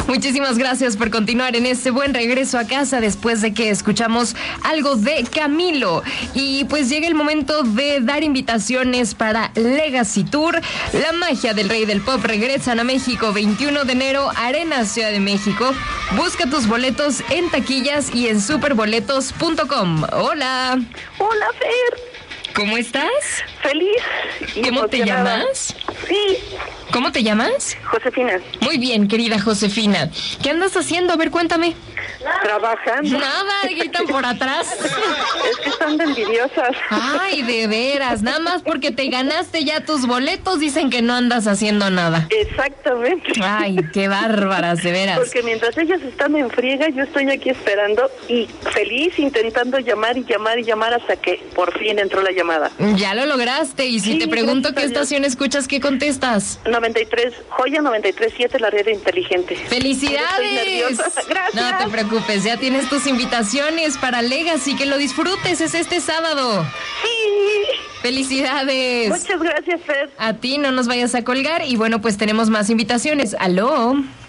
Muchísimas gracias por continuar en este buen regreso a casa después de que escuchamos algo de Camilo. Y pues llega el momento de dar invitaciones para Legacy Tour. La magia del rey del pop regresan a México 21 de enero, Arena Ciudad de México. Busca tus boletos en taquillas y en superboletos.com. Hola. Hola, Fer. ¿Cómo estás? Feliz. ¿Cómo te llamas? Sí. ¿Cómo te llamas? Josefina. Muy bien, querida Josefina. ¿Qué andas haciendo? A ver, cuéntame. Trabajando. Nada, gritan por atrás. Es que están de envidiosas. Ay, de veras, nada más porque te ganaste ya tus boletos, dicen que no andas haciendo nada. Exactamente. Ay, qué bárbaras, de veras. Porque mientras ellas están en friega, yo estoy aquí esperando y feliz intentando llamar hasta que por fin entró la llamada. Ya lo lograste, y si Sí, te pregunto qué gracias a Dios. estación escuchas, ¿qué contestas? 93, Joya 93.7, la red inteligente. ¡Felicidades! Estoy nerviosa. Gracias. No te preocupes, ya tienes tus invitaciones para Legacy, que lo disfrutes, es este sábado. Sí. ¡Felicidades! Muchas gracias, Fer. A ti, no nos vayas a colgar, y bueno, pues tenemos más invitaciones. ¡Aló!